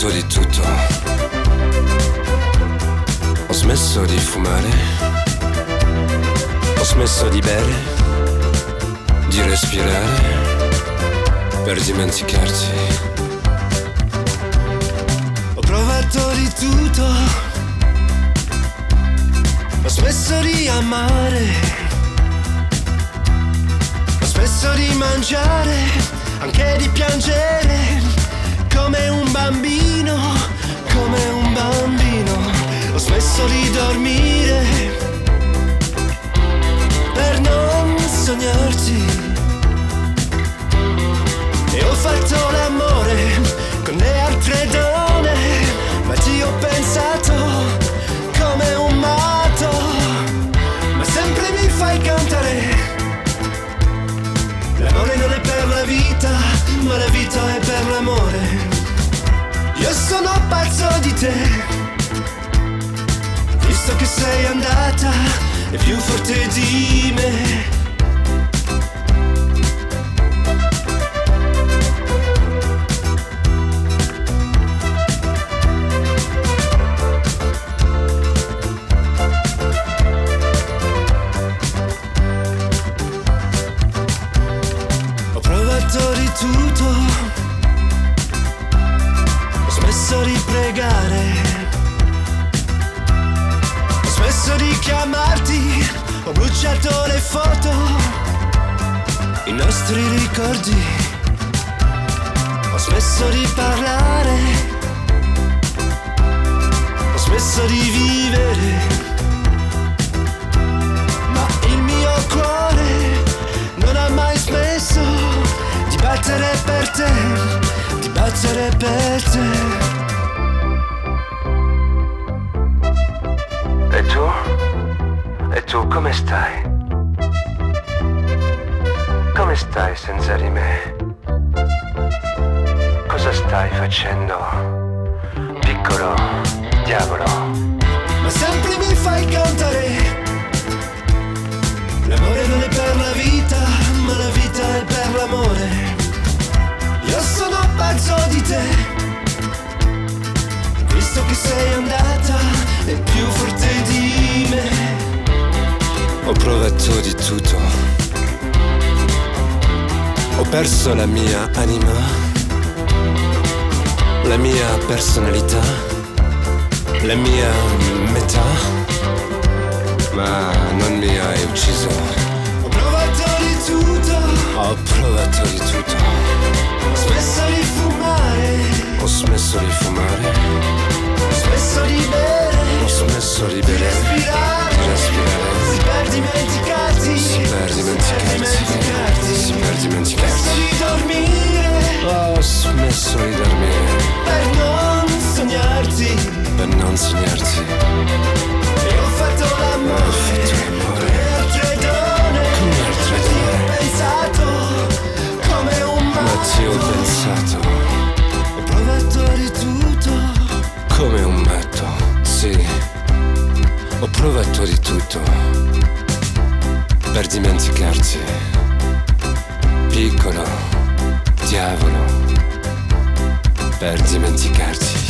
provato di tutto. Ho smesso di fumare, ho smesso di bere, di respirare, per dimenticarti. Ho provato di tutto, ho smesso di amare, ho smesso di mangiare, anche di piangere, come un bambino, come un bambino. Ho smesso di dormire, per non sognarti. E ho fatto l'amore con le altre donne, ma ti ho pensato come un matto. Ma sempre mi fai cantare. L'amore non è per la vita, ma la vita è per l'amore. Io sono pazzo di te, visto che sei andata, è più forte di me. Di tutto, ho smesso di pregare, ho smesso di chiamarti, ho bruciato le foto, i nostri ricordi, ho smesso di parlare, ho smesso di vivere, ma il mio cuore non ha mai smesso di battere per te, di battere per te. E tu? E tu come stai? Come stai senza di me? Cosa stai facendo, piccolo diavolo? Ma sempre mi fai cantare. L'amore non è per la vita, ma la vita è per l'amore. Io sono pazzo di te, visto che sei andata, è più forte di me. Ho provato di tutto, ho perso la mia anima, la mia personalità, la mia metà, ma non mi hai ucciso. Ho provato di tutto, ho provato di tutto. Ho smesso di fumare, ho smesso di fumare, ho smesso di bere, ho smesso di bere, di respirare, si per dimenticarti, si per dimenticarti, si per dimenticarti. Ho smesso di dormire, ho smesso di dormire, per non sognarti, per non sognarti. E ho fatto l'amore con le altre donne, ti ho pensato come un matto. Ma ti ho pensato, ho provato di tutto, come un matto, sì. Ho provato di tutto, per dimenticarti, piccolo diavolo, per dimenticarti.